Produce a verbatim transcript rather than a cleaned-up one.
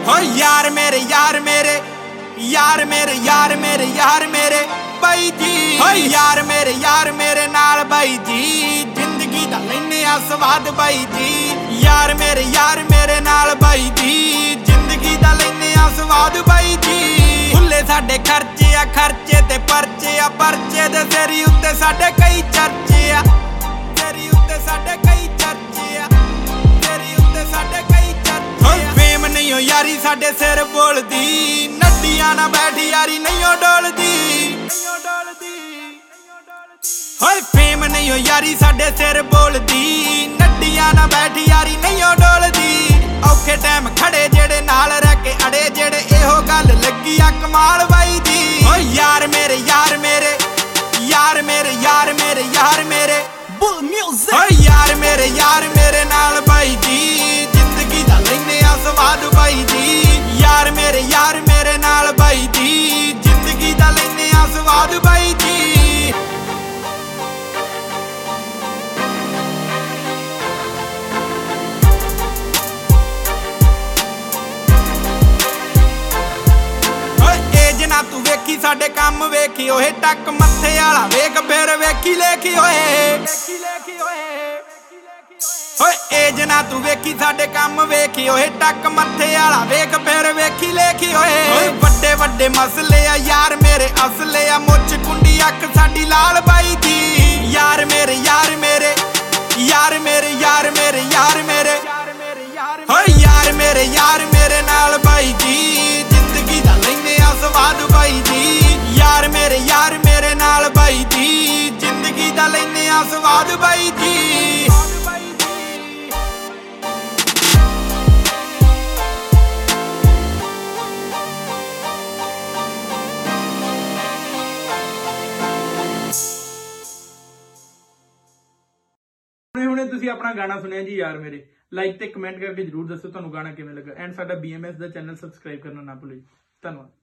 हो यार मेरे यार मेरे यार मेरे यार मेरे यार मेरे बाई जी, हो यार मेरे यार मेरे नाल बाई जी, जिंदगी दा लैने आ स्वाद बाई जी। यार मेरे यार मेरे नाल बाई जी, जिंदगी दा लैने आ स्वाद बाई जी। खुले साडे खर्चे आ खर्चे ते परचे आ परचे दे सिरी उत्ते साडे कई चर्चे आ, सिरी उत्ते साडे कई चर्चे आ, सिरी उत्ते साडे कई चर्चे आ। फेम नहीं हो यारी साडे सिर बोलदी, नड्डियां ना बैठ यारी नहीं हो डोलदी, नहीं हो डोलदी। होए फेम नहीं हो यारी साडे सिर बोलदी, नड्डियां ना बैठ यारी नहीं हो डोलदी। औखे टाइम खड़े जेड़े नाल रह के अड़े जेड़े एहो गल लगी आ कमाल बाई दी। ओ यार मेरे यार मेरे यार मेरे यार मेरे यार मेरे बुल म्यूजिक। ओ यार मेरे यार मेरे नाल बाई जी, जिंदगी दा लैने आ स्वाद बाई जी। यार मेरे यार मेरे नाल बाई जी, जिंदगी दा लैने आ स्वाद बाई जी। ना तू वेखी साडे काम वेखी ओए टक मत्थे वाला वेख फिर वेखी लेखी ओए, ओए एज ना तू वेखी साडे काम वेखी ओए टक मत्थे वाला वेख फिर वेखी लेखी ओए। वड्डे वड्डे मसले आ यार मेरे असले आ, मुछ कुंडी अख साडी लाल बाई दी। यार मेरे यार मेरे यार मेरे यार मेरे यार मेरे हो यार मेरे यार मेरे नाल बाई जी, जिंदगी दा लैने आ स्वाद बाई जी। यार मेरे यार मेरे नाल बाई जी, जिंदगी दा लैने आ स्वाद बाई जी। ਹੁਣੇ ਤੁਸੀਂ ਆਪਣਾ ਗਾਣਾ ਸੁਣਿਆ ਜੀ ਯਾਰ ਮੇਰੇ। ਲਾਈਕ ਤੇ ਕਮੈਂਟ ਕਰਕੇ ਜਰੂਰ ਦੱਸੋ ਤੁਹਾਨੂੰ ਗਾਣਾ ਕਿਵੇਂ ਲੱਗਾ, ਐਂਡ ਸਾਡਾ ਬੀ ਐਮ ਐਸ ਦਾ ਚੈਨਲ ਸਬਸਕ੍ਰਾਈਬ ਕਰਨਾ ਨਾ ਭੁੱਲਿਓ। ਧੰਨਵਾਦ।